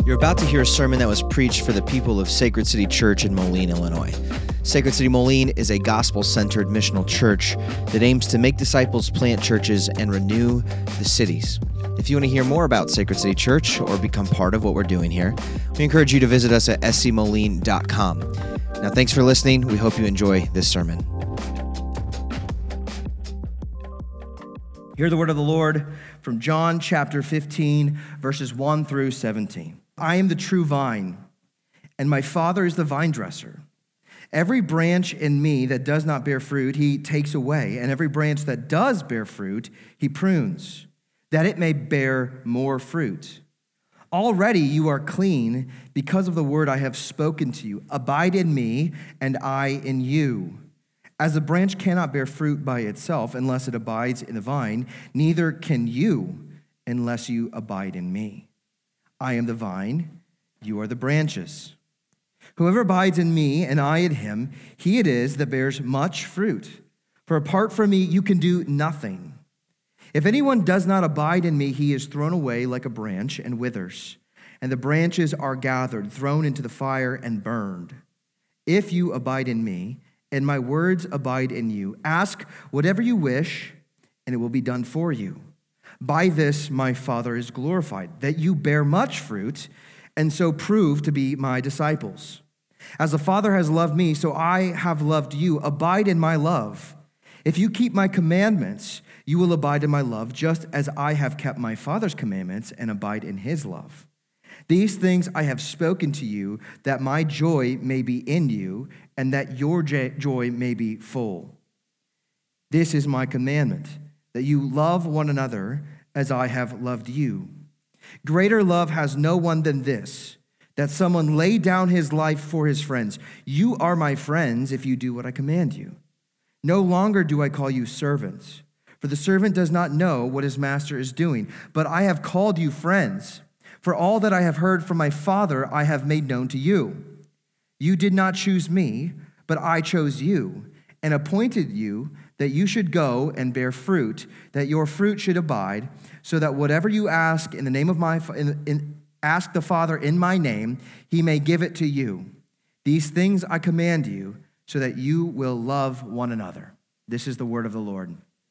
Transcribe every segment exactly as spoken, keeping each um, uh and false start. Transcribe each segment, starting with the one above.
You're about to hear a sermon that was preached for the people of Sacred City Church in Moline, Illinois. Sacred City Moline is a gospel-centered missional church that aims to make disciples, plant churches, and renew the cities. If you want to hear more about Sacred City Church or become part of what we're doing here, we encourage you to visit us at s c moline dot com. Now, thanks for listening. We hope you enjoy this sermon. Hear the word of the Lord from John chapter fifteen, verses one through seventeen. I am the true vine, and my Father is the vine dresser. Every branch in me that does not bear fruit, he takes away, and every branch that does bear fruit, he prunes, that it may bear more fruit. Already you are clean because of the word I have spoken to you. Abide in me, and I in you. As a branch cannot bear fruit by itself unless it abides in the vine, neither can you unless you abide in me. I am the vine, you are the branches. Whoever abides in me and I in him, he it is that bears much fruit. For apart from me, you can do nothing. If anyone does not abide in me, he is thrown away like a branch and withers. And the branches are gathered, thrown into the fire and burned. If you abide in me, and my words abide in you, ask whatever you wish, and it will be done for you. By this my Father is glorified, that you bear much fruit, and so prove to be my disciples. As the Father has loved me, so I have loved you. Abide in my love. If you keep my commandments, you will abide in my love, just as I have kept my Father's commandments and abide in his love. These things I have spoken to you, that my joy may be in you, and that your joy may be full. This is my commandment, that you love one another as I have loved you. Greater love has no one than this, that someone lay down his life for his friends. You are my friends if you do what I command you. No longer do I call you servants, for the servant does not know what his master is doing, but I have called you friends. For all that I have heard from my Father, I have made known to you. You did not choose me, but I chose you and appointed you that you should go and bear fruit, that your fruit should abide, so that whatever you ask in the name of my in, in, ask the Father in my name, he may give it to you. These things I command you, so that you will love one another. This is the word of the Lord.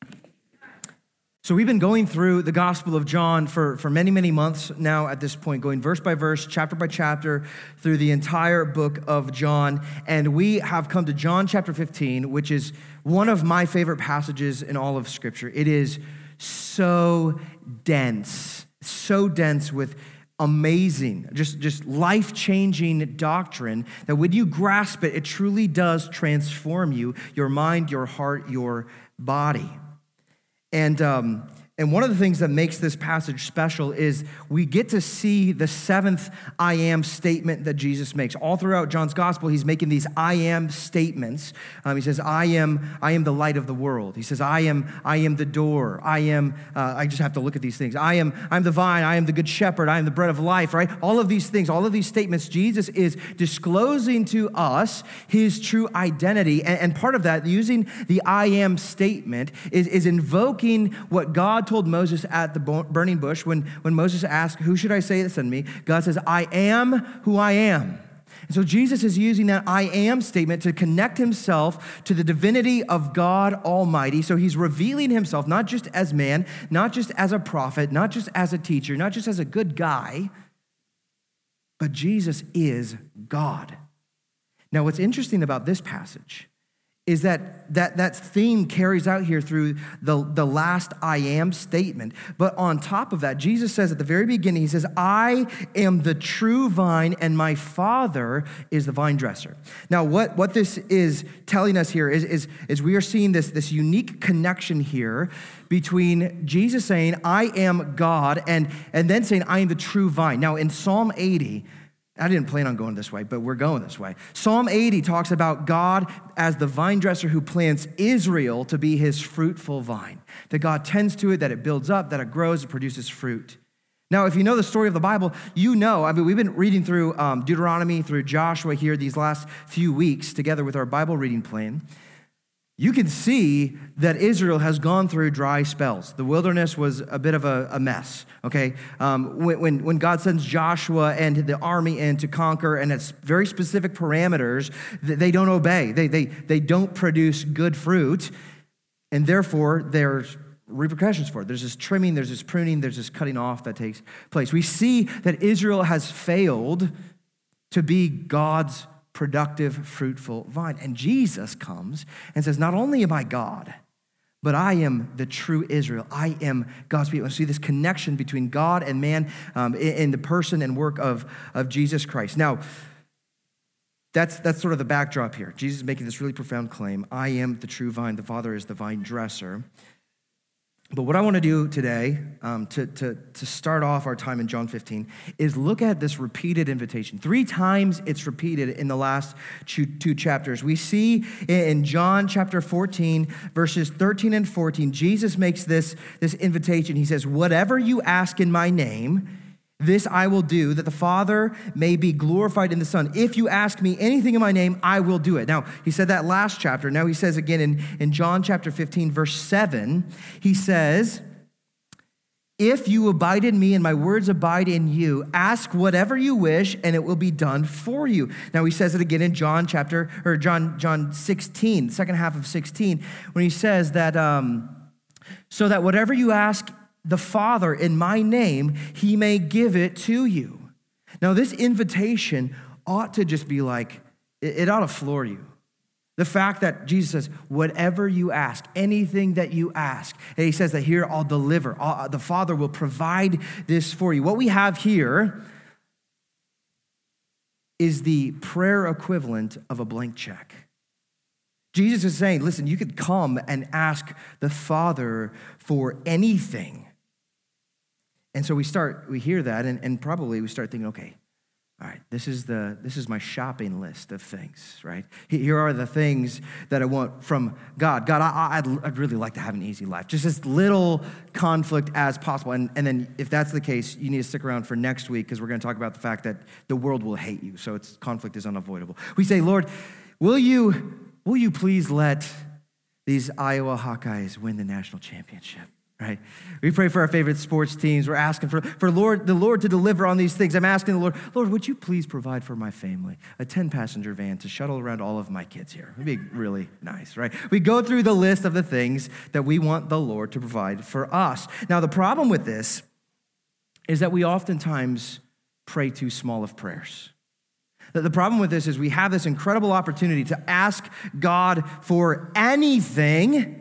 So we've been going through the Gospel of John for, for many, many months now at this point, going verse by verse, chapter by chapter, through the entire book of John. And we have come to John chapter fifteen, which is one of my favorite passages in all of Scripture. It is so dense, so dense with amazing, just, just life-changing doctrine that when you grasp it, it truly does transform you, your mind, your heart, your body. And um, and one of the things that makes this passage special is we get to see the seventh I am statement that Jesus makes. All throughout John's gospel, he's making these I am statements. Um, he says, I am I am the light of the world. He says, I am I am the door. I am, uh, I just have to look at these things. I am I'm the vine. I am the good shepherd. I am the bread of life, right? All of these things, all of these statements, Jesus is disclosing to us his true identity. And, and part of that, using the I am statement, is, is invoking what God told Moses at the burning bush when, when Moses asked, who should I say this in me? God says, I am who I am. And so Jesus is using that I am statement to connect himself to the divinity of God Almighty. So he's revealing himself not just as man, not just as a prophet, not just as a teacher, not just as a good guy, but Jesus is God. Now, what's interesting about this passage is that, that that theme carries out here through the, the last I am statement. But on top of that, Jesus says at the very beginning, he says, I am the true vine and my Father is the vine dresser. Now, what, what this is telling us here is, is, is we are seeing this, this unique connection here between Jesus saying, I am God, and, and then saying, I am the true vine. Now, in Psalm eighty, I didn't plan on going this way, but we're going this way. Psalm eighty talks about God as the vine dresser who plants Israel to be his fruitful vine. That God tends to it, that it builds up, that it grows, it produces fruit. Now, if you know the story of the Bible, you know, I mean, we've been reading through um, Deuteronomy, through Joshua here these last few weeks together with our Bible reading plan. you can see that Israel has gone through dry spells. The wilderness was a bit of a, a mess, okay? Um, when, when, when God sends Joshua and the army in to conquer, and it's very specific parameters, they don't obey. They, they, they don't produce good fruit, and therefore there's repercussions for it. There's this trimming, there's this pruning, there's this cutting off that takes place. We see that Israel has failed to be God's productive, fruitful vine. And Jesus comes and says, not only am I God, but I am the true Israel. I am God's people. And see this connection between God and man um, in the person and work of, of Jesus Christ. Now, that's, that's sort of the backdrop here. Jesus is making this really profound claim. I am the true vine. The Father is the vine dresser. But what I want to do today, um, to, to, to start off our time in John fifteen, is look at this repeated invitation. Three times it's repeated in the last two, two chapters. We see in John chapter fourteen, verses thirteen and fourteen, Jesus makes this, this invitation. He says, whatever you ask in my name, this I will do, that the Father may be glorified in the Son. If you ask me anything in my name, I will do it. Now, he said that last chapter. Now he says again in, in John chapter fifteen, verse seven, he says, if you abide in me and my words abide in you, ask whatever you wish and it will be done for you. Now he says it again in John chapter, or John, John sixteen, second half of sixteen, when he says that, um, so that whatever you ask the Father in my name, he may give it to you. Now, this invitation ought to just be like, it ought to floor you. The fact that Jesus says, whatever you ask, anything that you ask, and he says that here I'll deliver. I'll, the Father will provide this for you. What we have here is the prayer equivalent of a blank check. Jesus is saying, listen, you could come and ask the Father for anything. And so we start, we hear that, and, and probably we start thinking, okay, all right, this is the this is my shopping list of things, right? Here are the things that I want from God. God, I, I'd, I'd really like to have an easy life, just as little conflict as possible. And, and then if that's the case, you need to stick around for next week, because we're going to talk about the fact that the world will hate you, so it's conflict is unavoidable. We say, Lord, will you will you please let these Iowa Hawkeyes win the national championship? Right? We pray for our favorite sports teams. We're asking for, for Lord, the Lord to deliver on these things. I'm asking the Lord, Lord, would you please provide for my family a ten-passenger van to shuttle around all of my kids here? It'd be really nice, right? We go through the list of the things that we want the Lord to provide for us. Now, the problem with this is that we oftentimes pray too small of prayers. The problem with this is we have this incredible opportunity to ask God for anything,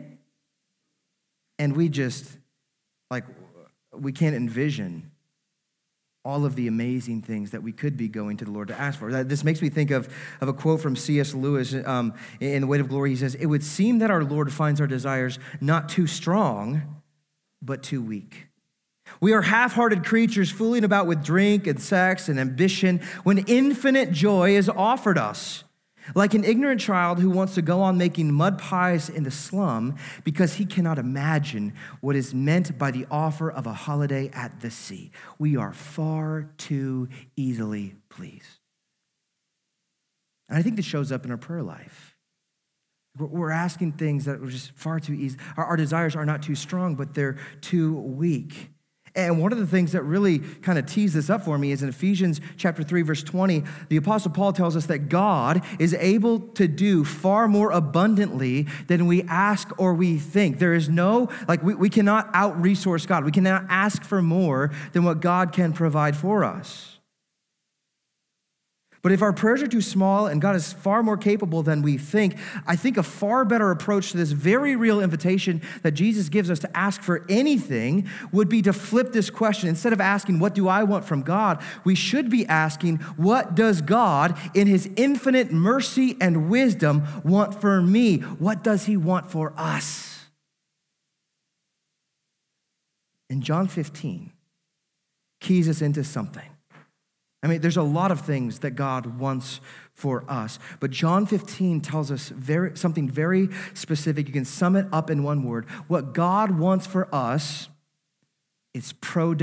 and we just, like, we can't envision all of the amazing things that we could be going to the Lord to ask for. This makes me think of, of a quote from C S Lewis um, in The Weight of Glory. He says, it would seem that our Lord finds our desires not too strong, but too weak. We are half-hearted creatures fooling about with drink and sex and ambition when infinite joy is offered us. Like an ignorant child who wants to go on making mud pies in the slum because he cannot imagine what is meant by the offer of a holiday at the sea. We are far too easily pleased. And I think this shows up in our prayer life. We're asking things that are just far too easy. Our, our desires are not too strong, but they're too weak. And one of the things that really kind of tees this up for me is in Ephesians chapter three, verse twenty, the Apostle Paul tells us that God is able to do far more abundantly than we ask or we think. There is no, like, we, we cannot out-resource God. We cannot ask for more than what God can provide for us. But if our prayers are too small and God is far more capable than we think, I think a far better approach to this very real invitation that Jesus gives us to ask for anything would be to flip this question. Instead of asking, what do I want from God? We should be asking, what does God in his infinite mercy and wisdom want for me? What does he want for us? And John fifteen keys us into something. I mean, there's a lot of things that God wants for us, but John fifteen tells us very, something very specific. You can sum it up in one word. What God wants for us is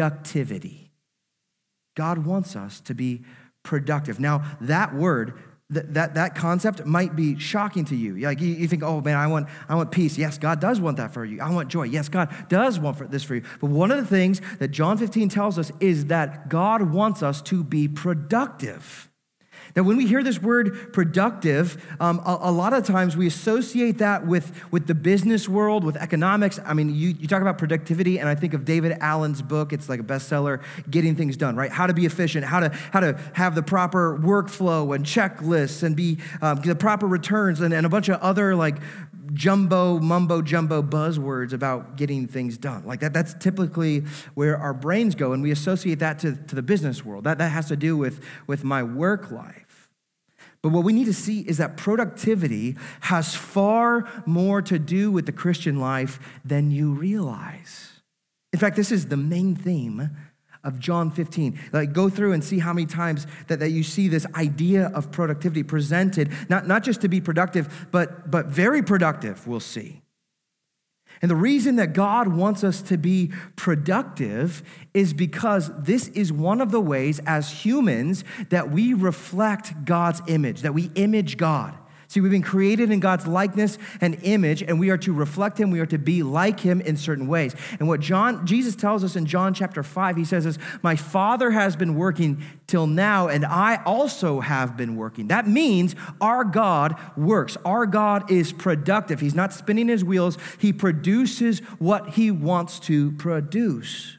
productivity. God wants us to be productive. Now, that word, That, that that concept might be shocking to you. Like you, you think, oh man, I want I want peace. Yes, God does want that for you. I want joy. Yes, God does want for this for you. But one of the things that John fifteen tells us is that God wants us to be productive. Now, when we hear this word productive, um, a, a lot of times we associate that with, with the business world, with economics. I mean, you, you talk about productivity, and I think of David Allen's book. It's like a bestseller, Getting Things Done, right? How to be efficient, how to how to have the proper workflow and checklists and be um, the proper returns and, and a bunch of other like jumbo, mumbo jumbo buzzwords about getting things done. Like that, that's typically where our brains go, and we associate that to, to the business world. That, that has to do with, with my work life. But what we need to see is that productivity has far more to do with the Christian life than you realize. In fact, this is the main theme of John fifteen. Like, go through and see how many times that, that you see this idea of productivity presented, not, not just to be productive, but, but very productive, we'll see. And the reason that God wants us to be productive is because this is one of the ways as humans that we reflect God's image, that we image God. See, we've been created in God's likeness and image, and we are to reflect him. We are to be like him in certain ways. And what John, Jesus tells us in John chapter five, he says is, my Father has been working till now, and I also have been working. That means our God works. Our God is productive. He's not spinning his wheels. He produces what he wants to produce.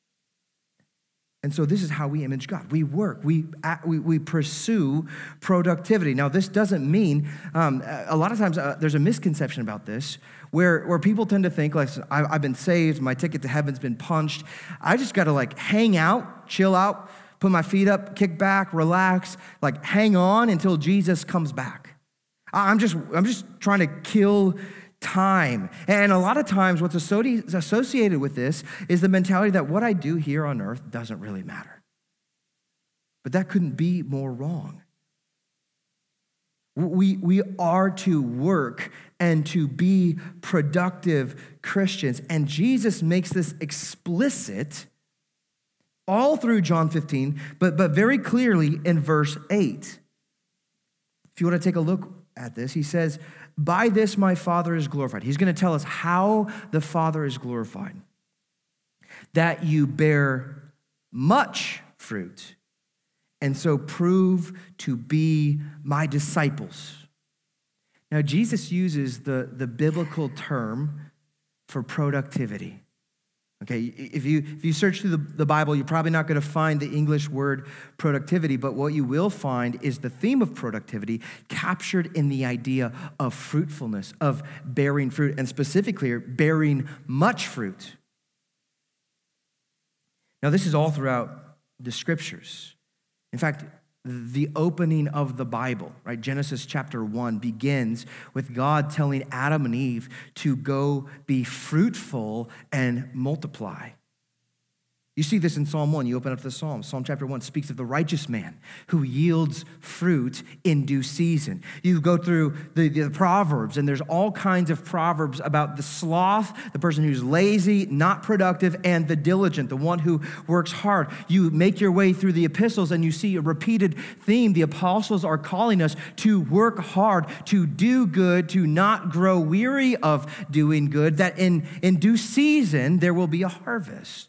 And so this is how we image God. We work, we we, we pursue productivity. Now, this doesn't mean, um, a lot of times uh, there's a misconception about this where, where people tend to think, like, I've been saved, my ticket to heaven's been punched. I just got to like hang out, chill out, put my feet up, kick back, relax, like hang on until Jesus comes back. I'm just, I'm just trying to kill time. And a lot of times what's associated with this is the mentality that what I do here on earth doesn't really matter. But that couldn't be more wrong. We, we are to work and to be productive Christians. And Jesus makes this explicit all through John fifteen, but, but very clearly in verse eight. If you want to take a look at this, he says, by this my Father is glorified. He's going to tell us how the Father is glorified. That you bear much fruit, and so prove to be my disciples. Now, Jesus uses the, the biblical term for productivity. Okay, if you if you search through the, the Bible, you're probably not going to find the English word productivity, but what you will find is the theme of productivity captured in the idea of fruitfulness, of bearing fruit, and specifically bearing much fruit. Now, this is all throughout the scriptures. In fact, the opening of the Bible, right? Genesis chapter one begins with God telling Adam and Eve to go be fruitful and multiply. You see this in Psalm one. You open up the Psalms. Psalm chapter one speaks of the righteous man who yields fruit in due season. You go through the, the Proverbs, and there's all kinds of Proverbs about the sloth, the person who's lazy, not productive, and the diligent, the one who works hard. You make your way through the epistles, and you see a repeated theme. The apostles are calling us to work hard, to do good, to not grow weary of doing good, that in, in due season there will be a harvest.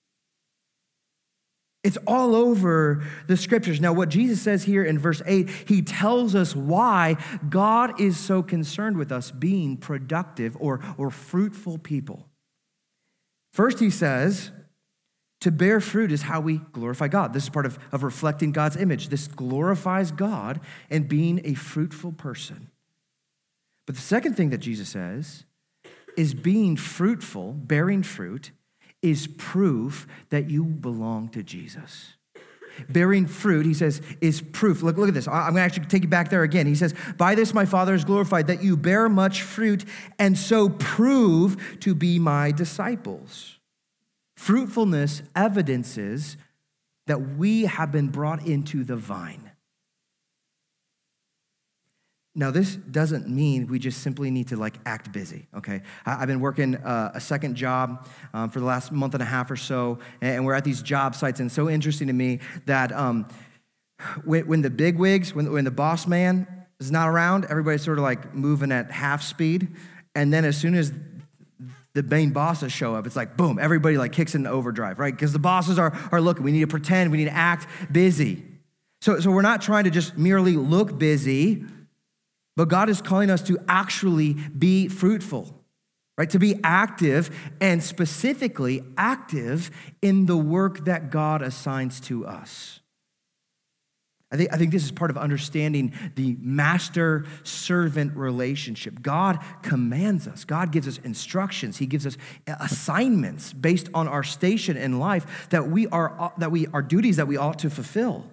It's all over the scriptures. Now, what Jesus says here in verse eight, he tells us why God is so concerned with us being productive or, or fruitful people. First, he says, to bear fruit is how we glorify God. This is part of, of reflecting God's image. This glorifies God and being a fruitful person. But the second thing that Jesus says is being fruitful, bearing fruit, is proof that you belong to Jesus. Bearing fruit, he says, is proof. Look, look at this. I'm going to actually take you back there again. He says, by this my Father is glorified, that you bear much fruit and so prove to be my disciples. Fruitfulness evidences that we have been brought into the vine. Now, this doesn't mean we just simply need to like act busy, okay? I've been working uh, a second job um, for the last month and a half or so, and we're at these job sites, and it's so interesting to me that um, When, when the bigwigs, when, when the boss man is not around, everybody's sort of like moving at half speed. And then as soon as the main bosses show up, it's like, boom, everybody like kicks into overdrive, right? Because the bosses are, are looking. We need to pretend. We need to act busy. So, so we're not trying to just merely look busy, but God is calling us to actually be fruitful, right? To be active, and specifically active in the work that God assigns to us. I think, I think this is part of understanding the master-servant relationship. God commands us. God gives us instructions. He gives us assignments based on our station in life that we are that we are duties that we ought to fulfill.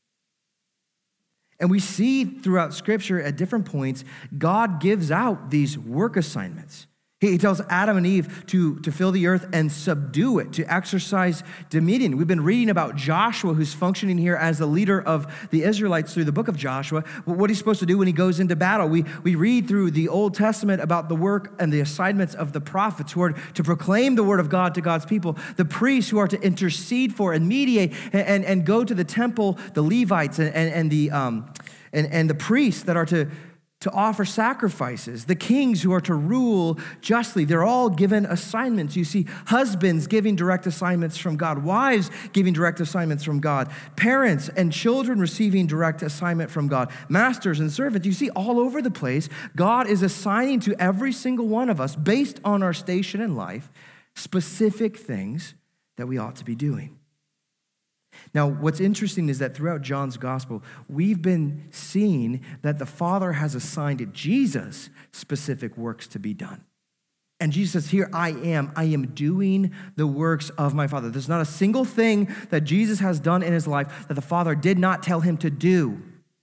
And we see throughout Scripture at different points, God gives out these work assignments. He tells Adam and Eve to, to fill the earth and subdue it, to exercise dominion. We've been reading about Joshua, who's functioning here as the leader of the Israelites through the book of Joshua, what he's supposed to do when he goes into battle. We, we read through the Old Testament about the work and the assignments of the prophets who are to proclaim the word of God to God's people, the priests who are to intercede for and mediate and, and, and go to the temple, the Levites and, and, and, the, um, and, and the priests that are to to offer sacrifices, the kings who are to rule justly. They're all given assignments. You see husbands giving direct assignments from God, wives giving direct assignments from God, parents and children receiving direct assignment from God, masters and servants. You see all over the place, God is assigning to every single one of us, based on our station in life, specific things that we ought to be doing. Now, what's interesting is that throughout John's gospel, we've been seeing that the Father has assigned Jesus specific works to be done. And Jesus says, here I am, I am doing the works of my Father. There's not a single thing that Jesus has done in his life that the Father did not tell him to do.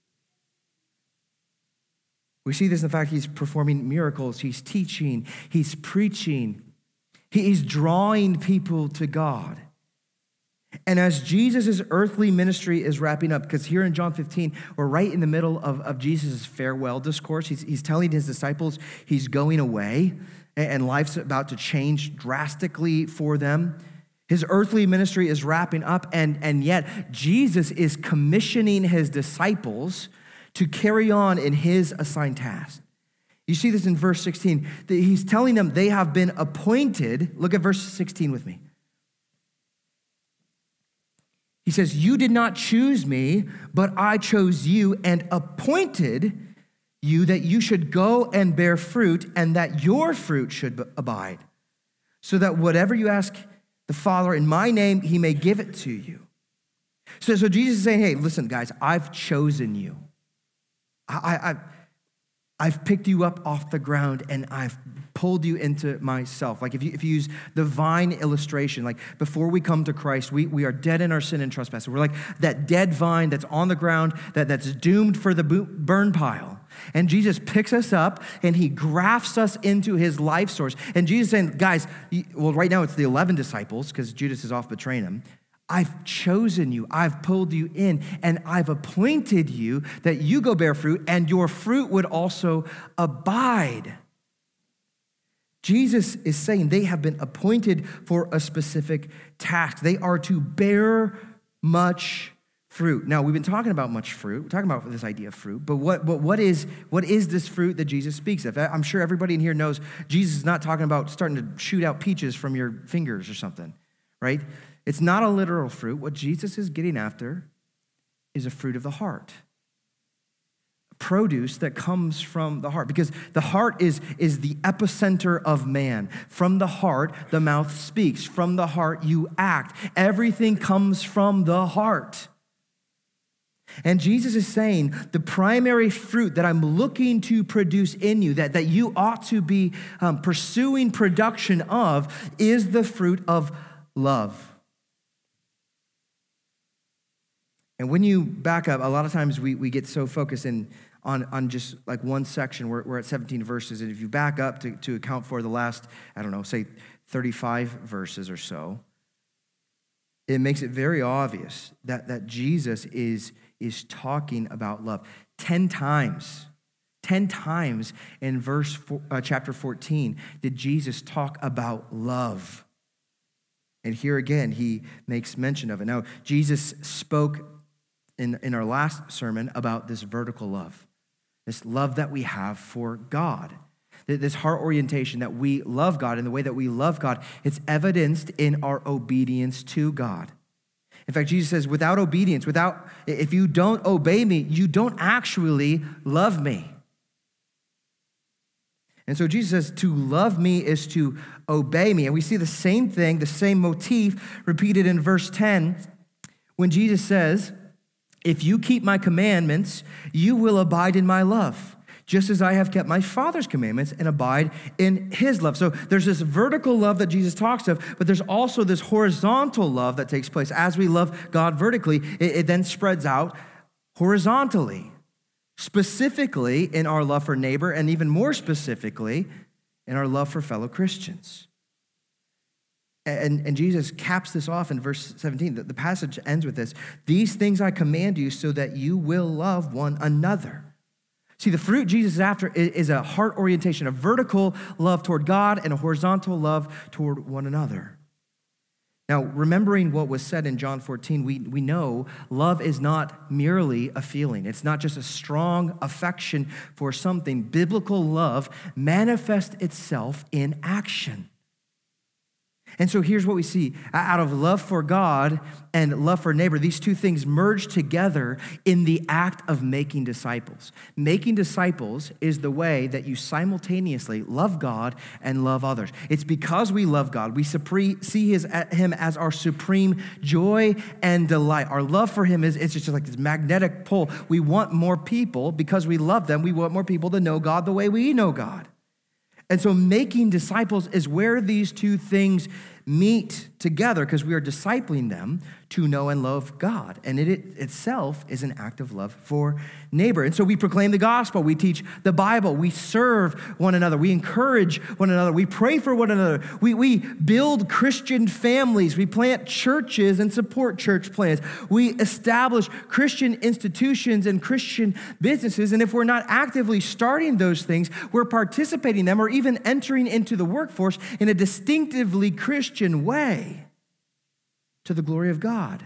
We see this in the fact he's performing miracles, he's teaching, he's preaching, he's drawing people to God. And as Jesus' earthly ministry is wrapping up, because here in John fifteen, we're right in the middle of, of Jesus' farewell discourse. He's, he's telling his disciples he's going away and life's about to change drastically for them. His earthly ministry is wrapping up, and, and yet Jesus is commissioning his disciples to carry on in his assigned task. You see this in verse sixteen. He's telling them they have been appointed. Look at verse sixteen with me. He says, you did not choose me, but I chose you and appointed you that you should go and bear fruit and that your fruit should abide, so that whatever you ask the Father in my name, he may give it to you. So, so Jesus is saying, hey, listen, guys, I've chosen you. I, I, I've picked you up off the ground and I've pulled you into myself. Like if you if you use the vine illustration, like before we come to Christ, we, we are dead in our sin and trespass. We're like that dead vine that's on the ground, that, that's doomed for the burn pile. And Jesus picks us up and he grafts us into his life source. And Jesus is saying, guys, well, right now it's the eleven disciples because Judas is off betraying him. I've chosen you, I've pulled you in, and I've appointed you that you go bear fruit, and your fruit would also abide. Jesus is saying they have been appointed for a specific task. They are to bear much fruit. Now, we've been talking about much fruit. We're talking about this idea of fruit, but what, what, what, is, what is this fruit that Jesus speaks of? I'm sure everybody in here knows Jesus is not talking about starting to shoot out peaches from your fingers or something, right? It's not a literal fruit. What Jesus is getting after is a fruit of the heart. Produce that comes from the heart, because the heart is, is the epicenter of man. From the heart, the mouth speaks. From the heart, you act. Everything comes from the heart. And Jesus is saying the primary fruit that I'm looking to produce in you, that, that you ought to be um, pursuing production of, is the fruit of love. And when you back up, a lot of times we, we get so focused in on, on just like one section. We're, we're at seventeen verses. And if you back up to, to account for the last, I don't know, say thirty-five verses or so, it makes it very obvious that, that Jesus is, is talking about love. Ten times, ten times in verse four, uh, chapter fourteen did Jesus talk about love. And here again, he makes mention of it. Now, Jesus spoke in, in our last sermon about this vertical love, this love that we have for God, this heart orientation that we love God, and the way that we love God, it's evidenced in our obedience to God. In fact, Jesus says, without obedience, without, if you don't obey me, you don't actually love me. And so Jesus says to love me is to obey me. And we see the same thing, the same motif repeated in verse ten when Jesus says, if you keep my commandments, you will abide in my love, just as I have kept my Father's commandments and abide in his love. So there's this vertical love that Jesus talks of, but there's also this horizontal love that takes place. As we love God vertically, it, it then spreads out horizontally, specifically in our love for neighbor, and even more specifically in our love for fellow Christians. And, and Jesus caps this off in verse seventeen. The, the passage ends with this. These things I command you so that you will love one another. See, the fruit Jesus is after is a heart orientation, a vertical love toward God and a horizontal love toward one another. Now, remembering what was said in John fourteen, we, we know love is not merely a feeling. It's not just a strong affection for something. Biblical love manifests itself in action. And so here's what we see. Out of love for God and love for neighbor, these two things merge together in the act of making disciples. Making disciples is the way that you simultaneously love God and love others. It's because we love God. We see his, him as our supreme joy and delight. Our love for him is it's just like this magnetic pull. We want more people, because we love them, we want more people to know God the way we know God. And so making disciples is where these two things meet together, because we are discipling them to know and love God. And it, it itself is an act of love for neighbor. And so we proclaim the gospel. We teach the Bible. We serve one another. We encourage one another. We pray for one another. We, we build Christian families. We plant churches and support church plants. We establish Christian institutions and Christian businesses. And if we're not actively starting those things, we're participating in them or even entering into the workforce in a distinctively Christian way to the glory of God.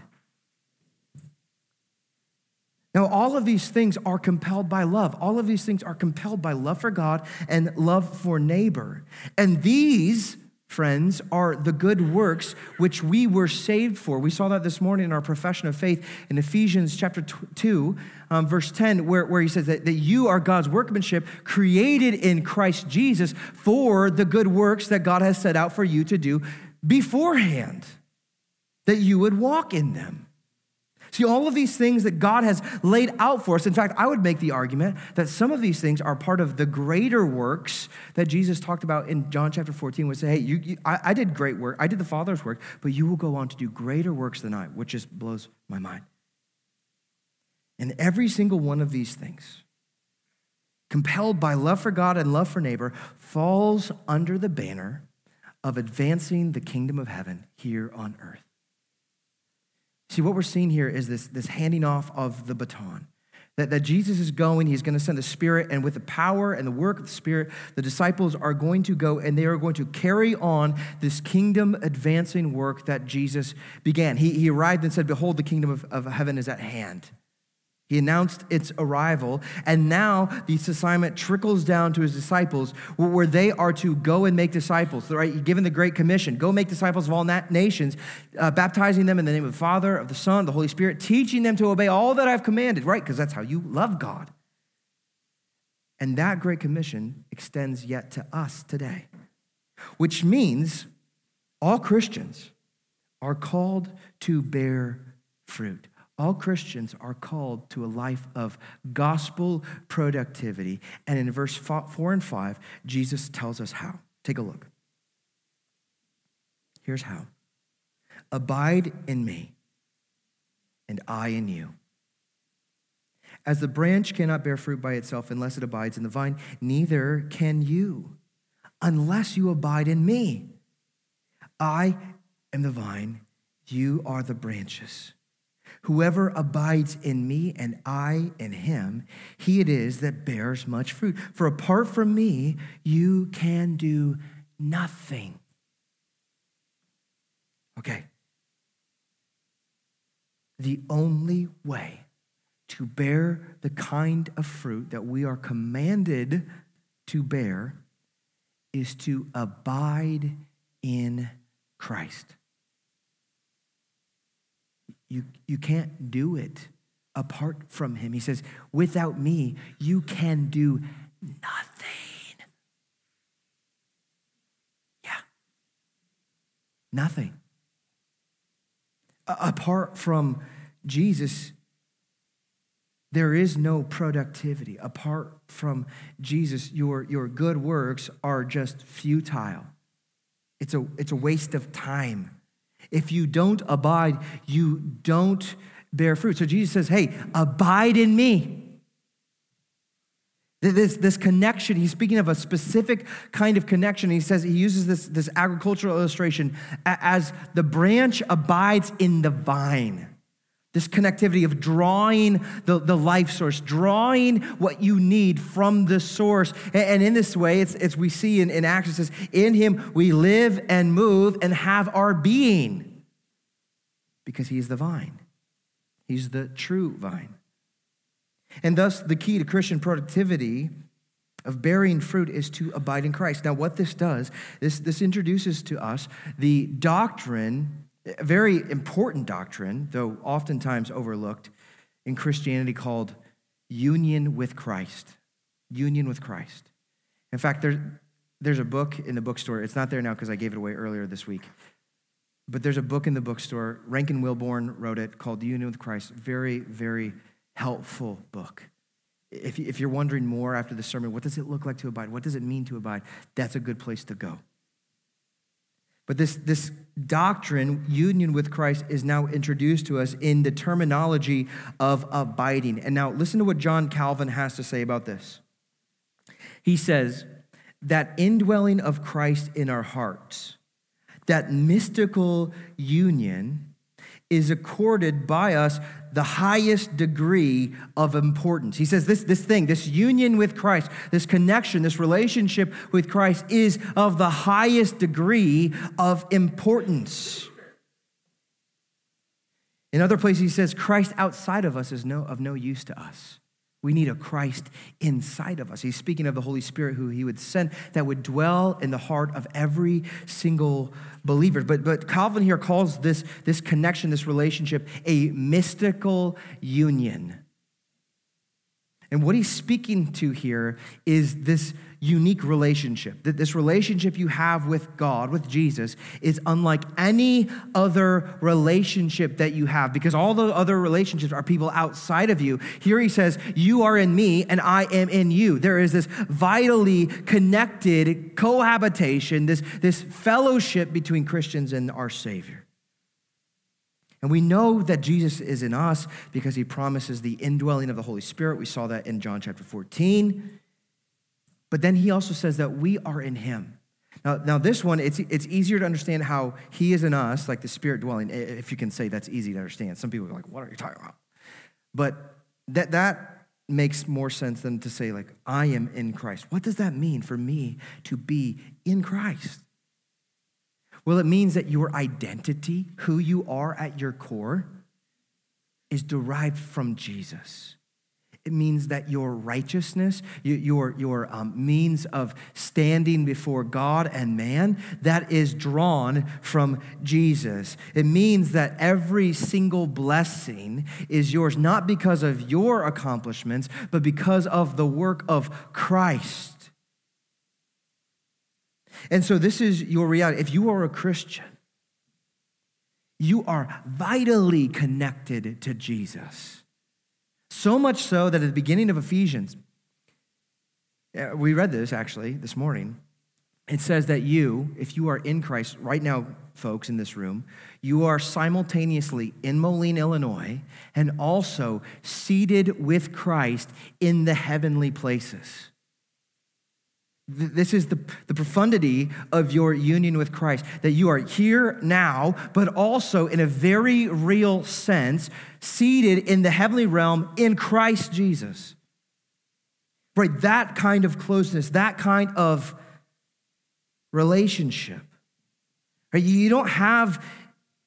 Now, all of these things are compelled by love. All of these things are compelled by love for God and love for neighbor. And these, friends, are the good works which we were saved for. We saw that this morning in our profession of faith in Ephesians chapter two, um, verse ten, where, where he says that, that you are God's workmanship, created in Christ Jesus for the good works that God has set out for you to do beforehand, that you would walk in them. See, all of these things that God has laid out for us. In fact, I would make the argument that some of these things are part of the greater works that Jesus talked about in John chapter fourteen, would say, hey, you, you, I, I did great work. I did the Father's work, but you will go on to do greater works than I, which just blows my mind. And every single one of these things, compelled by love for God and love for neighbor, falls under the banner of advancing the kingdom of heaven here on earth. See, what we're seeing here is this, this handing off of the baton. That, that Jesus is going, he's going to send the Spirit, and with the power and the work of the Spirit, the disciples are going to go and they are going to carry on this kingdom advancing work that Jesus began. He, he arrived and said, behold, the kingdom of, of heaven is at hand. He announced its arrival, and now this assignment trickles down to his disciples, where they are to go and make disciples. Right? Given the Great Commission, go make disciples of all nations, uh, baptizing them in the name of the Father, of the Son, of the Holy Spirit, teaching them to obey all that I've commanded, right? Because that's how you love God. And that Great Commission extends yet to us today, which means all Christians are called to bear fruit. All Christians are called to a life of gospel productivity. And in verse four and five, Jesus tells us how. Take a look. Here's how. Abide in me, and I in you. As the branch cannot bear fruit by itself unless it abides in the vine, neither can you unless you abide in me. I am the vine, you are the branches. Whoever abides in me and I in him, he it is that bears much fruit. For apart from me, you can do nothing. Okay. The only way to bear the kind of fruit that we are commanded to bear is to abide in Christ. You, you can't do it apart from him. He says, without me, you can do nothing. Yeah. Nothing. A- apart from Jesus, there is no productivity. Apart from Jesus, your, your good works are just futile. It's a, it's a waste of time. If you don't abide, you don't bear fruit. So Jesus says, hey, abide in me. This, this connection, he's speaking of a specific kind of connection. He says, he uses this, this agricultural illustration as the branch abides in the vine. This connectivity of drawing the, the life source, drawing what you need from the source. And, and in this way, it's, it's we see in, in Acts, it says, in him we live and move and have our being because he is the vine. He's the true vine. And thus, the key to Christian productivity of bearing fruit is to abide in Christ. Now, what this does, this, this introduces to us the doctrine, a very important doctrine, though oftentimes overlooked in Christianity, called union with Christ. Union with Christ. In fact, there, there's a book in the bookstore. It's not there now because I gave it away earlier this week. But there's a book in the bookstore. Rankin Wilbourne wrote it called Union with Christ. Very, very helpful book. If, if you're wondering more after the sermon, what does it look like to abide? What does it mean to abide? That's a good place to go. But this, this doctrine, union with Christ, is now introduced to us in the terminology of abiding. And now listen to what John Calvin has to say about this. He says that indwelling of Christ in our hearts, that mystical union, is accorded by us the highest degree of importance. He says this, this thing, this union with Christ, this connection, this relationship with Christ is of the highest degree of importance. In other places, he says Christ outside of us is no, of no use to us. We need a Christ inside of us. He's speaking of the Holy Spirit who he would send that would dwell in the heart of every single believer. But, but Calvin here calls this, this connection, this relationship, a mystical union. And what he's speaking to here is this unique relationship. That this relationship you have with God, with Jesus, is unlike any other relationship that you have, because all the other relationships are people outside of you. Here he says, you are in me and I am in you. There is this vitally connected cohabitation, this, this fellowship between Christians and our Savior. And we know that Jesus is in us because he promises the indwelling of the Holy Spirit. We saw that in John chapter fourteen. But then he also says that we are in him. Now, now this one, it's, it's easier to understand how he is in us, like the Spirit dwelling, if you can say that's easy to understand. Some people are like, what are you talking about? But that, that makes more sense than to say, like, I am in Christ. What does that mean for me to be in Christ? Well, it means that your identity, who you are at your core, is derived from Jesus. It means that your righteousness, your, your um, means of standing before God and man, that is drawn from Jesus. It means that every single blessing is yours, not because of your accomplishments, but because of the work of Christ. And so this is your reality. If you are a Christian, you are vitally connected to Jesus. So much so that at the beginning of Ephesians, we read this actually this morning, it says that you, if you are in Christ, right now, folks in this room, you are simultaneously in Moline, Illinois, and also seated with Christ in the heavenly places. This is the, the profundity of your union with Christ, that you are here now, but also in a very real sense, seated in the heavenly realm in Christ Jesus. Right, that kind of closeness, that kind of relationship. Right, you don't have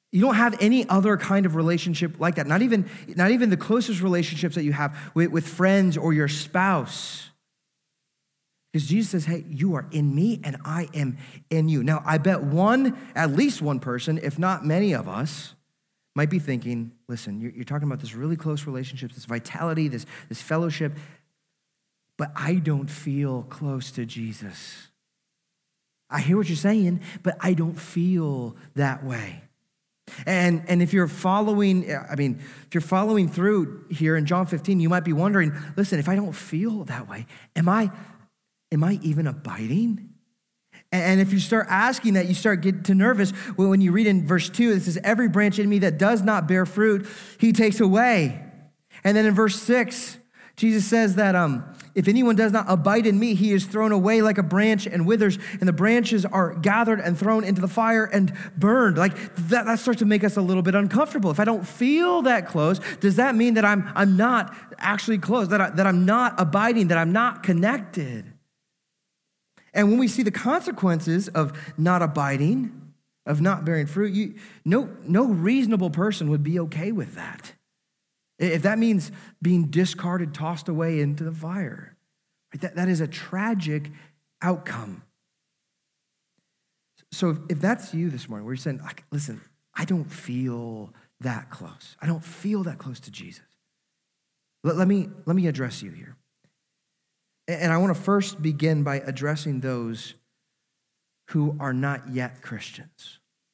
You don't have any other kind of relationship like that. Not even, not even the closest relationships that you have with, with friends or your spouse. Because Jesus says, hey, you are in me and I am in you. Now, I bet one, at least one person, if not many of us, might be thinking, listen, you're, you're talking about this really close relationship, this vitality, this, this fellowship, but I don't feel close to Jesus. I hear what you're saying, but I don't feel that way. And, and if you're following, I mean, if you're following through here in John fifteen, you might be wondering, listen, if I don't feel that way, am I, am I even abiding? And if you start asking that, you start getting too nervous. When you read in verse two, it says, every branch in me that does not bear fruit, he takes away. And then in verse six, Jesus says that um, if anyone does not abide in me, he is thrown away like a branch and withers, and the branches are gathered and thrown into the fire and burned. Like that, that starts to make us a little bit uncomfortable. If I don't feel that close, does that mean that I'm, I'm not actually close, that, I, that I'm not abiding, that I'm not connected? And when we see the consequences of not abiding, of not bearing fruit, you, no, no reasonable person would be okay with that. If that means being discarded, tossed away into the fire, right? that, that is a tragic outcome. So if, if that's you this morning, where you're saying, listen, I don't feel that close. I don't feel that close to Jesus. Let, let me, let me address you here. And I want to first begin by addressing those who are not yet Christians.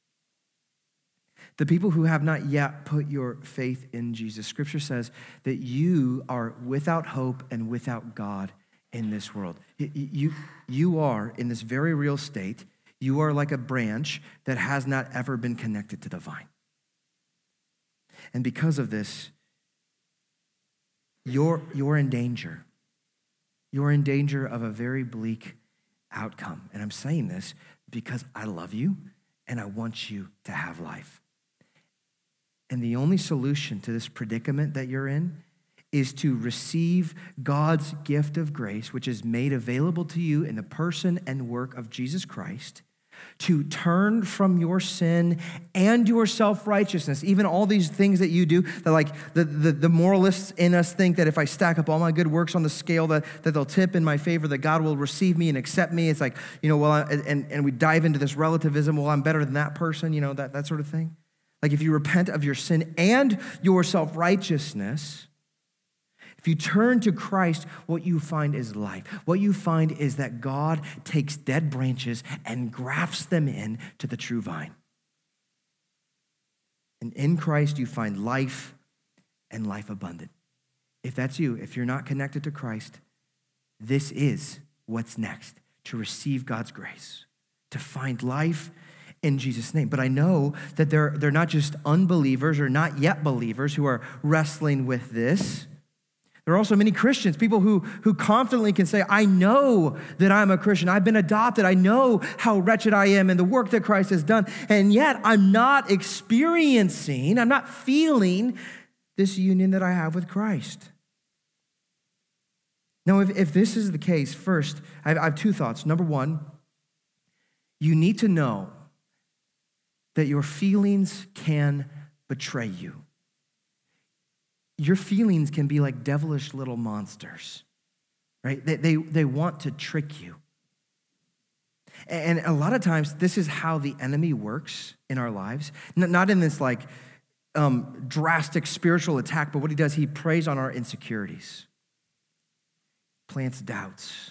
The people who have not yet put your faith in Jesus. Scripture says that you are without hope and without God in this world. You, you are in this very real state. You are like a branch that has not ever been connected to the vine. And because of this, you're, you're in danger. You're in danger of a very bleak outcome. And I'm saying this because I love you and I want you to have life. And the only solution to this predicament that you're in is to receive God's gift of grace, which is made available to you in the person and work of Jesus Christ, to turn from your sin and your self-righteousness, even all these things that you do, that like the, the, the moralists in us think that if I stack up all my good works on the scale that, that they'll tip in my favor, that God will receive me and accept me. It's like, you know, well, I, and, and we dive into this relativism, well, I'm better than that person, you know, that, that sort of thing. Like if you repent of your sin and your self-righteousness, if you turn to Christ, what you find is life. What you find is that God takes dead branches and grafts them in to the true vine. And in Christ, you find life and life abundant. If that's you, if you're not connected to Christ, this is what's next, to receive God's grace, to find life in Jesus' name. But I know that they're, they're not just unbelievers or not yet believers who are wrestling with this. There are also many Christians, people who, who confidently can say, I know that I'm a Christian. I've been adopted. I know how wretched I am and the work that Christ has done. And yet I'm not experiencing, I'm not feeling this union that I have with Christ. Now, if, if this is the case, first, I have, I have two thoughts. Number one, you need to know that your feelings can betray you. Your feelings can be like devilish little monsters, right? They, they, they want to trick you. And a lot of times, this is how the enemy works in our lives. Not in this like um, drastic spiritual attack, but what he does, he preys on our insecurities, plants doubts.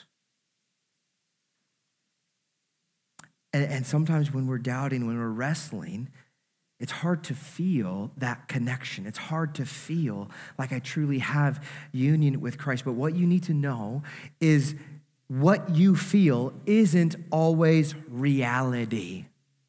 And, and sometimes when we're doubting, when we're wrestling, it's hard to feel that connection. It's hard to feel like I truly have union with Christ. But what you need to know is what you feel isn't always reality.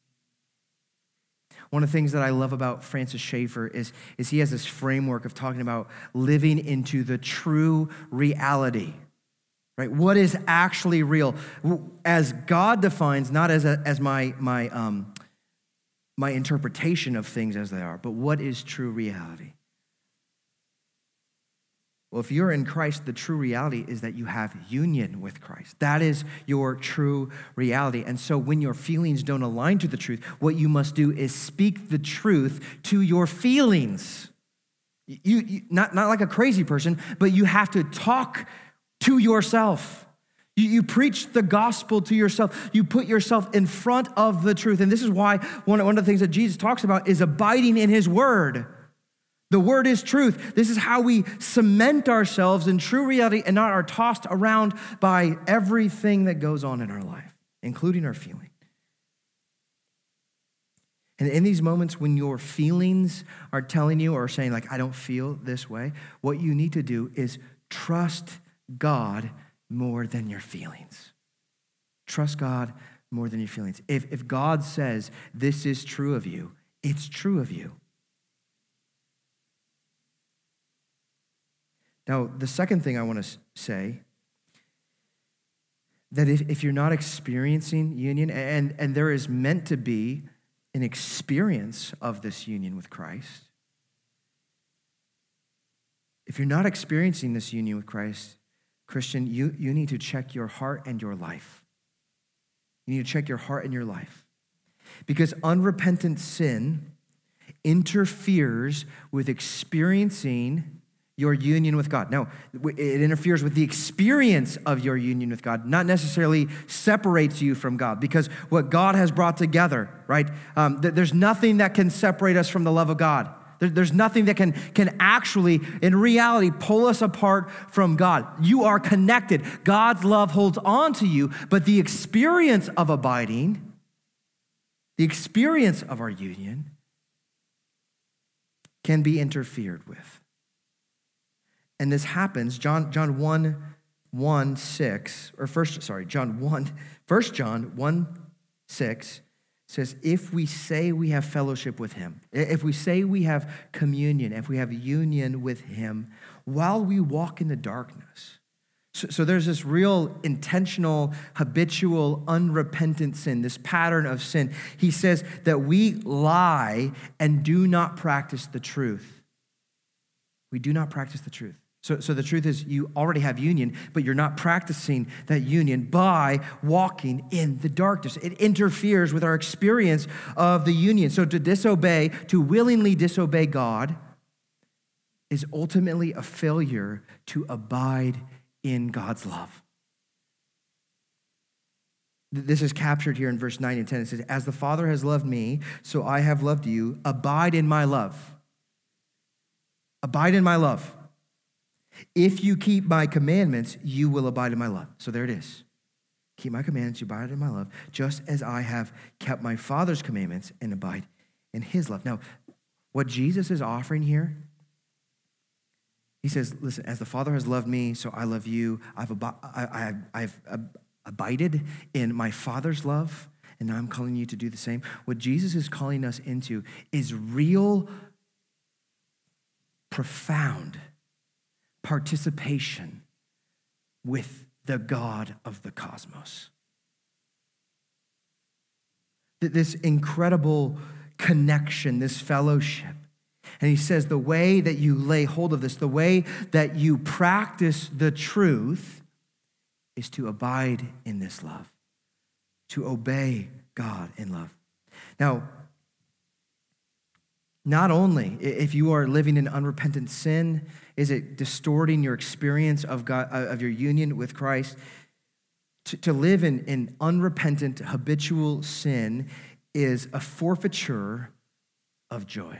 One of the things that I love about Francis Schaeffer is, is he has this framework of talking about living into the true reality. Right? What is actually real? As God defines, not as a, as my my um my interpretation of things as they are, but what is true reality? Well, if you're in Christ, the true reality is that you have union with Christ. That is your true reality. And so when your feelings don't align to the truth, what you must do is speak the truth to your feelings. You, you not, not like a crazy person, but you have to talk to yourself. You, you preach the gospel to yourself. You put yourself in front of the truth. And this is why one, one of the things that Jesus talks about is abiding in his word. The word is truth. This is how we cement ourselves in true reality and not are tossed around by everything that goes on in our life, including our feeling. And in these moments when your feelings are telling you or saying like, I don't feel this way, what you need to do is trust God more than your feelings. Trust God more than your feelings. If, if God says this is true of you, it's true of you. Now, the second thing I want to say, that if, if you're not experiencing union, and, and there is meant to be an experience of this union with Christ, if you're not experiencing this union with Christ, Christian, you, you need to check your heart and your life. You need to check your heart and your life. Because unrepentant sin interferes with experiencing your union with God. Now, it interferes with the experience of your union with God, not necessarily separates you from God, because what God has brought together, right? Um, there's nothing that can separate us from the love of God. There's nothing that can, can actually, in reality, pull us apart from God. You are connected. God's love holds on to you, but the experience of abiding, the experience of our union can be interfered with. And this happens, John, John one, one, six, or first, sorry, John one, First John one, six says, if we say we have fellowship with him, if we say we have communion, if we have union with him, while we walk in the darkness. So, so there's this real intentional, habitual, unrepentant sin, this pattern of sin. He says that we lie and do not practice the truth. We do not practice the truth. So, so the truth is you already have union, but you're not practicing that union by walking in the darkness. It interferes with our experience of the union. So to disobey, to willingly disobey God is ultimately a failure to abide in God's love. This is captured here in verse nine and ten. It says, as the Father has loved me, so I have loved you. Abide in my love. Abide in my love. If you keep my commandments, you will abide in my love. So there it is. Keep my commandments, you abide in my love, just as I have kept my Father's commandments and abide in his love. Now, what Jesus is offering here, he says, listen, as the Father has loved me, so I love you. I've, ab- I, I, I've ab- abided in my Father's love, and now I'm calling you to do the same. What Jesus is calling us into is real, profound participation with the God of the cosmos. This incredible connection, this fellowship. And he says the way that you lay hold of this, the way that you practice the truth is to abide in this love, to obey God in love. Now, not only if you are living in unrepentant sin, is it distorting your experience of God, of your union with Christ? To, to live in, in unrepentant, habitual sin is a forfeiture of joy.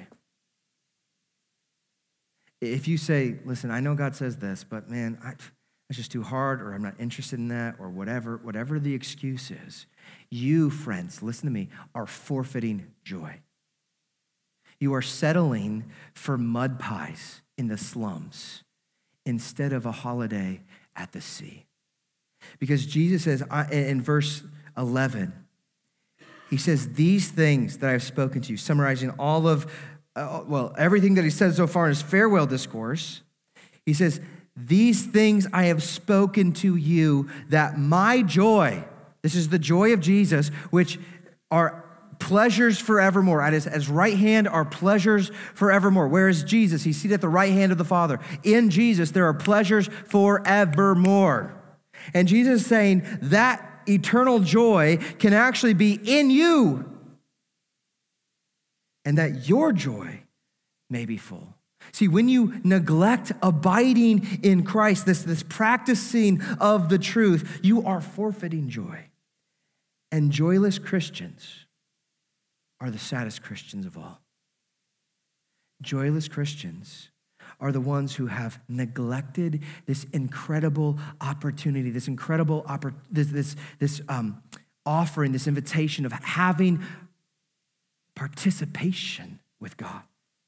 If you say, listen, I know God says this, but man, I, it's just too hard, or I'm not interested in that, or whatever, whatever the excuse is, you, friends, listen to me, are forfeiting joy. You are settling for mud pies in the slums instead of a holiday at the sea. Because Jesus says in verse eleven, he says, these things that I have spoken to you, summarizing all of, uh, well, everything that he said so far in his farewell discourse, he says, these things I have spoken to you, that my joy, this is the joy of Jesus, which are pleasures forevermore. At his, at his right hand are pleasures forevermore. Where is Jesus? He's seated at the right hand of the Father. In Jesus, there are pleasures forevermore. And Jesus is saying that eternal joy can actually be in you, and that your joy may be full. See, when you neglect abiding in Christ, this, this practicing of the truth, you are forfeiting joy. And joyless Christians are the saddest Christians of all. Joyless Christians are the ones who have neglected this incredible opportunity, this incredible oppor- this this, this um, offering, this invitation of having participation with God.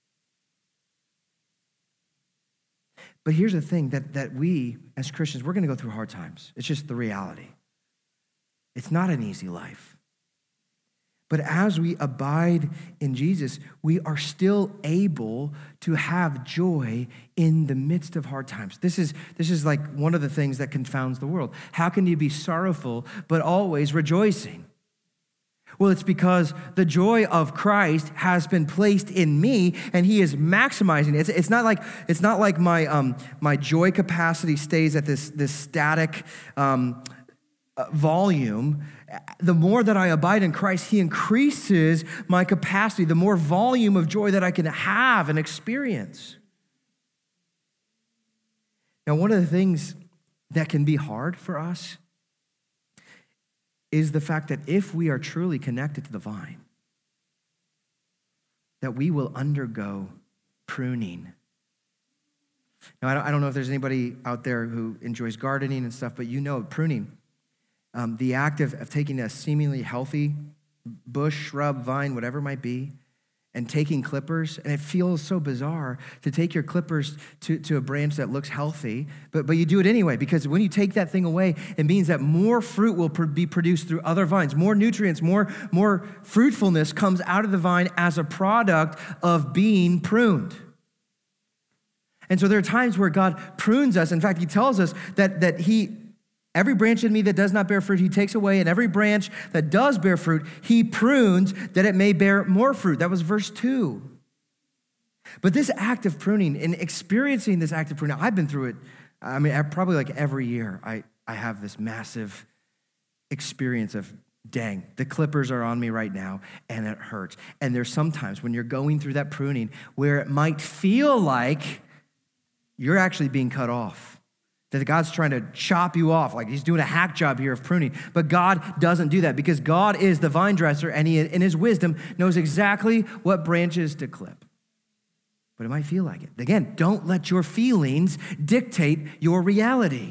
But here's the thing, that, that we as Christians, we're going to go through hard times. It's just the reality. It's not an easy life. But as we abide in Jesus, we are still able to have joy in the midst of hard times. This is, this is like one of the things that confounds the world. How can you be sorrowful but always rejoicing? Well, it's because the joy of Christ has been placed in me, and he is maximizing it. It's, it's not like it's not like my um, my joy capacity stays at this this static um, uh, volume. The more that I abide in Christ, he increases my capacity. The more volume of joy that I can have and experience. Now, one of the things that can be hard for us is the fact that if we are truly connected to the vine, that we will undergo pruning. Now, I don't, I don't know if there's anybody out there who enjoys gardening and stuff, but you know pruning, um, the act of, of taking a seemingly healthy bush, shrub, vine, whatever it might be, and taking clippers, and it feels so bizarre to take your clippers to, to a branch that looks healthy, but, but you do it anyway, because when you take that thing away, it means that more fruit will pr- be produced through other vines. More nutrients, more, more fruitfulness comes out of the vine as a product of being pruned. And so there are times where God prunes us. In fact, he tells us that, that he, every branch in me that does not bear fruit, he takes away, and every branch that does bear fruit, he prunes that it may bear more fruit. That was verse two. But this act of pruning and experiencing this act of pruning, I've been through it. I mean, probably like every year, I, I have this massive experience of, dang, the clippers are on me right now, and it hurts. And there's sometimes when you're going through that pruning where it might feel like you're actually being cut off. That God's trying to chop you off, like he's doing a hack job here of pruning. But God doesn't do that, because God is the vine dresser, and he, in his wisdom, knows exactly what branches to clip. But it might feel like it. Again, don't let your feelings dictate your reality.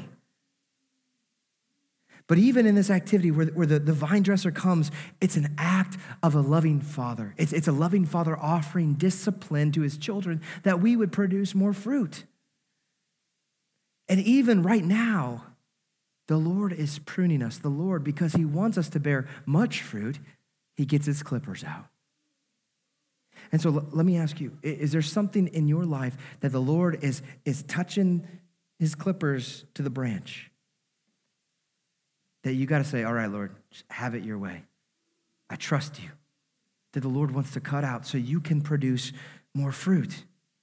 But even in this activity where, where the, the vine dresser comes, it's an act of a loving father. It's, it's a loving father offering discipline to his children that we would produce more fruit. And even right now, the Lord is pruning us. The Lord, because he wants us to bear much fruit, he gets his clippers out. And so l- let me ask you, is there something in your life that the Lord is, is touching his clippers to the branch that you got to say, all right, Lord, just have it your way. I trust you. That the Lord wants to cut out so you can produce more fruit.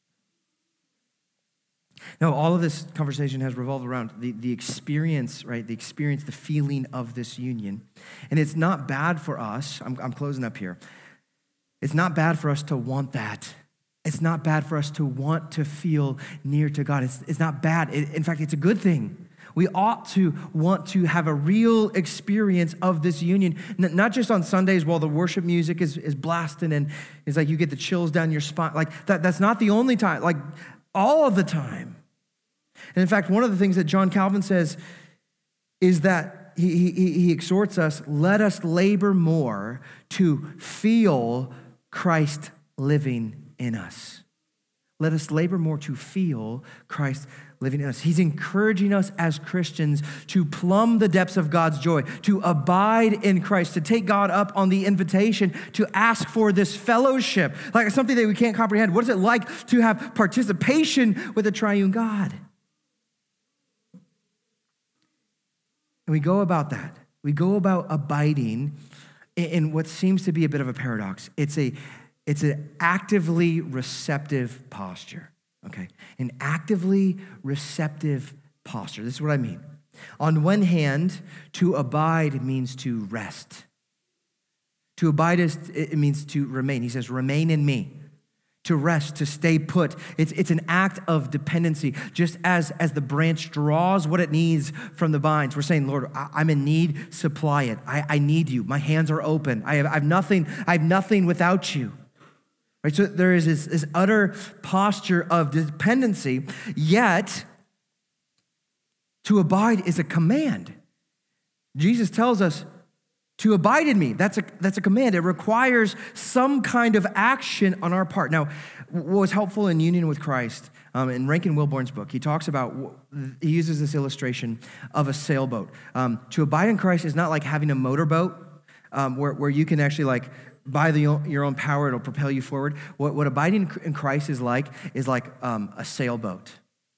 Now, all of this conversation has revolved around the, the experience, right? The experience, the feeling of this union. And it's not bad for us. I'm, I'm closing up here. It's not bad for us to want that. It's not bad for us to want to feel near to God. It's, it's not bad. It, in fact, it's a good thing. We ought to want to have a real experience of this union, N- not just on Sundays while the worship music is, is blasting and it's like you get the chills down your spine. Like that, that's not the only time. Like, all of the time. And in fact, one of the things that John Calvin says is that he, he, he exhorts us, let us labor more to feel Christ living in us. Let us labor more to feel Christ living in us. He's encouraging us as Christians to plumb the depths of God's joy, to abide in Christ, to take God up on the invitation to ask for this fellowship, like something that we can't comprehend. What is it like to have participation with a triune God? And we go about that. We go about abiding in what seems to be a bit of a paradox. It's a it's an actively receptive posture, okay? An actively receptive posture. This is what I mean. On one hand, to abide means to rest. To abide is, it means to remain. He says, remain in me. To rest, to stay put. It's, it's an act of dependency. Just as, as the branch draws what it needs from the vines, we're saying, Lord, I, I'm in need, supply it. I, I need you. My hands are open. I have, I have nothing, I have nothing without you. Right? So there is this, this utter posture of dependency, yet to abide is a command. Jesus tells us, to abide in me, that's a, that's a command. It requires some kind of action on our part. Now, what was helpful in union with Christ, um, in Rankin Wilbourn's book, he talks about, he uses this illustration of a sailboat. Um, to abide in Christ is not like having a motorboat um, where, where you can actually like, by the, your own power, it'll propel you forward. What, what abiding in Christ is like, is like um, a sailboat.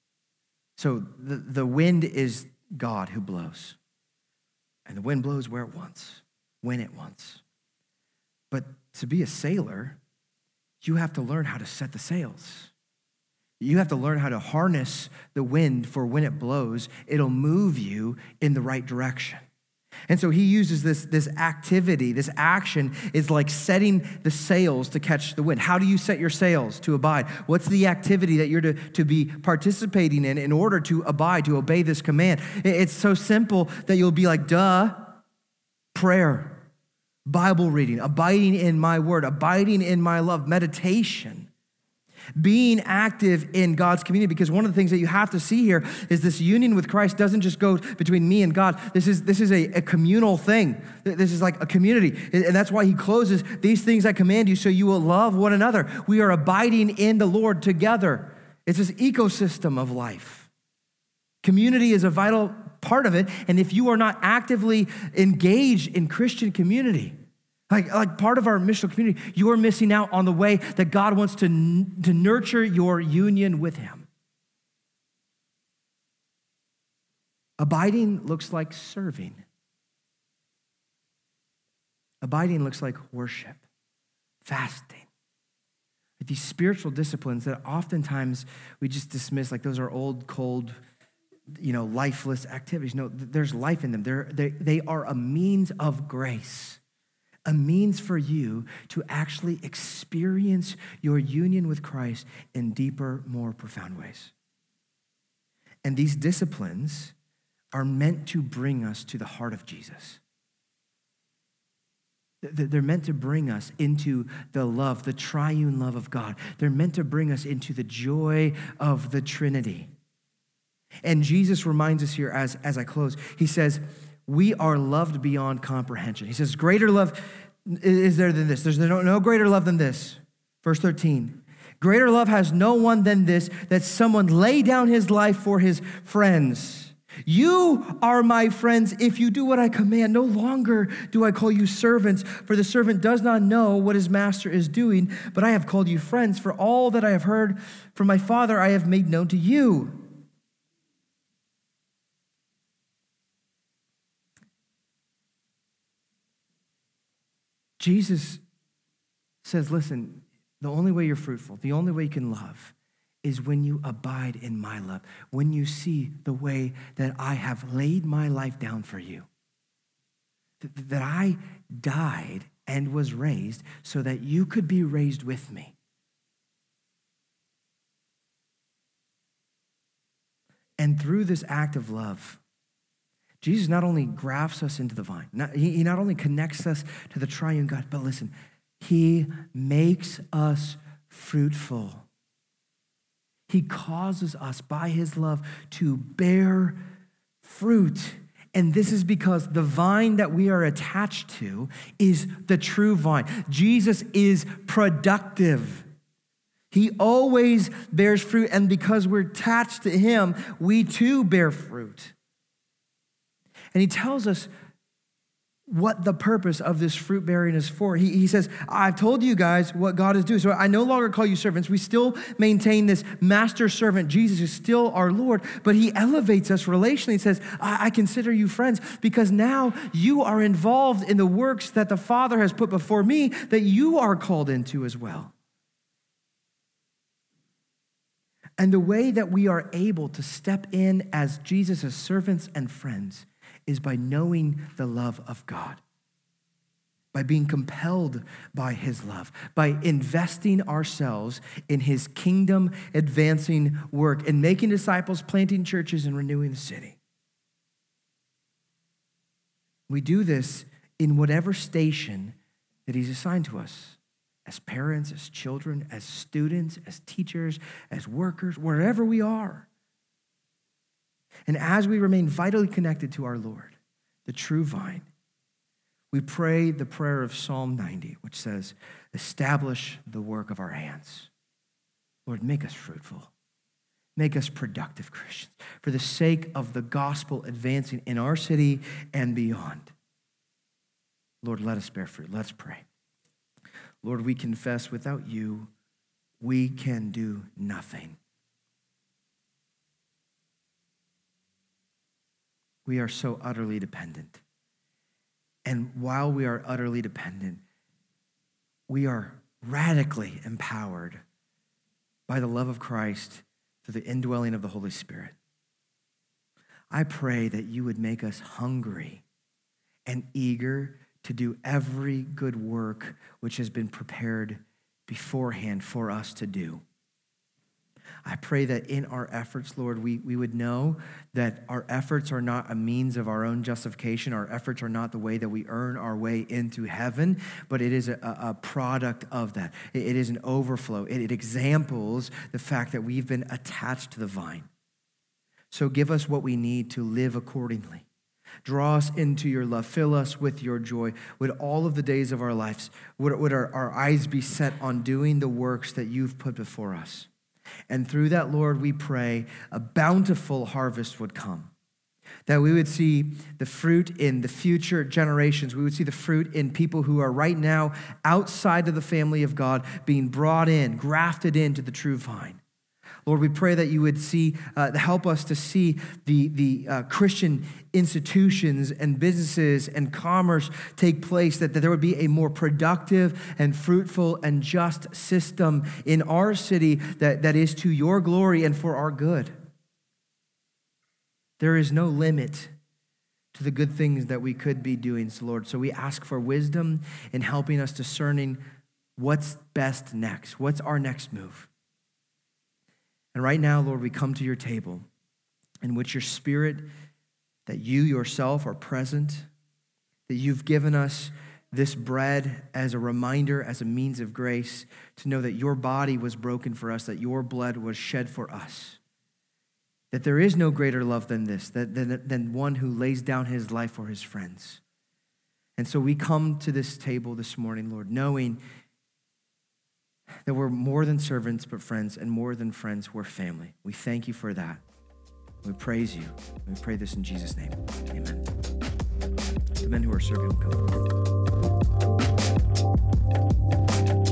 So the, the wind is God who blows. And the wind blows where it wants, when it wants. But to be a sailor, you have to learn how to set the sails. You have to learn how to harness the wind for when it blows, it'll move you in the right direction. And so he uses this, this activity, this action is like setting the sails to catch the wind. How do you set your sails to abide? What's the activity that you're to, to be participating in in order to abide, to obey this command? It's so simple that you'll be like, duh, prayer, Bible reading, abiding in my word, abiding in my love, meditation. Being active in God's community, because one of the things that you have to see here is this union with Christ doesn't just go between me and God. This is this is a, a communal thing. This is like a community. And that's why he closes, these things I command you so you will love one another. We are abiding in the Lord together. It's this ecosystem of life. Community is a vital part of it. And if you are not actively engaged in Christian community, Like, like part of our missional community, you are missing out on the way that God wants to, to nurture your union with him. Abiding looks like serving. Abiding looks like worship, fasting. These spiritual disciplines that oftentimes we just dismiss, like those are old, cold, you know, lifeless activities. No, there's life in them. They're, they, they are a means of grace. A means for you to actually experience your union with Christ in deeper, more profound ways. And these disciplines are meant to bring us to the heart of Jesus. They're meant to bring us into the love, the triune love of God. They're meant to bring us into the joy of the Trinity. And Jesus reminds us here as, as I close, he says, we are loved beyond comprehension. He says, greater love is there than this. There's no, no greater love than this. Verse thirteen, greater love has no one than this, that someone lay down his life for his friends. You are my friends if you do what I command. No longer do I call you servants, for the servant does not know what his master is doing, but I have called you friends, for all that I have heard from my Father I have made known to you. Jesus says, listen, the only way you're fruitful, the only way you can love is when you abide in my love, when you see the way that I have laid my life down for you, that I died and was raised so that you could be raised with me. And through this act of love, Jesus not only grafts us into the vine, not, he, he not only connects us to the triune God, but listen, he makes us fruitful. He causes us by his love to bear fruit. And this is because the vine that we are attached to is the true vine. Jesus is productive. He always bears fruit, and because we're attached to him, we too bear fruit. And he tells us what the purpose of this fruit bearing is for. He, he says, I've told you guys what God is doing. So I no longer call you servants. We still maintain this master servant. Jesus is still our Lord, but he elevates us relationally. He says, I, I consider you friends because now you are involved in the works that the Father has put before me that you are called into as well. And the way that we are able to step in as Jesus' servants and friends is by knowing the love of God, by being compelled by his love, by investing ourselves in his kingdom advancing work and making disciples, planting churches, and renewing the city. We do this in whatever station that he's assigned to us, as parents, as children, as students, as teachers, as workers, wherever we are. And as we remain vitally connected to our Lord, the true vine, we pray the prayer of Psalm ninety, which says, establish the work of our hands. Lord, make us fruitful. Make us productive Christians for the sake of the gospel advancing in our city and beyond. Lord, let us bear fruit. Let's pray. Lord, we confess without you, we can do nothing. We are so utterly dependent. And while we are utterly dependent, we are radically empowered by the love of Christ through the indwelling of the Holy Spirit. I pray that you would make us hungry and eager to do every good work which has been prepared beforehand for us to do. I pray that in our efforts, Lord, we, we would know that our efforts are not a means of our own justification. Our efforts are not the way that we earn our way into heaven, but it is a, a product of that. It, it is an overflow. It, it examples the fact that we've been attached to the vine. So give us what we need to live accordingly. Draw us into your love. Fill us with your joy. Would all of the days of our lives, would, would our, our eyes be set on doing the works that you've put before us. And through that, Lord, we pray a bountiful harvest would come. That we would see the fruit in the future generations. We would see the fruit in people who are right now outside of the family of God being brought in, grafted into the true vine. Lord, we pray that you would see, uh, help us to see the, the uh, Christian institutions and businesses and commerce take place, that, that there would be a more productive and fruitful and just system in our city that, that is to your glory and for our good. There is no limit to the good things that we could be doing, so Lord. So we ask for wisdom in helping us discerning what's best next. What's our next move? And right now, Lord, we come to your table in which your Spirit, that you yourself are present, that you've given us this bread as a reminder, as a means of grace, to know that your body was broken for us, that your blood was shed for us, that there is no greater love than this, that, than, than one who lays down his life for his friends. And so we come to this table this morning, Lord, knowing that we're more than servants, but friends, and more than friends, we're family. We thank you for that. We praise you. We pray this in Jesus' name. Amen. The men who are serving will come forward.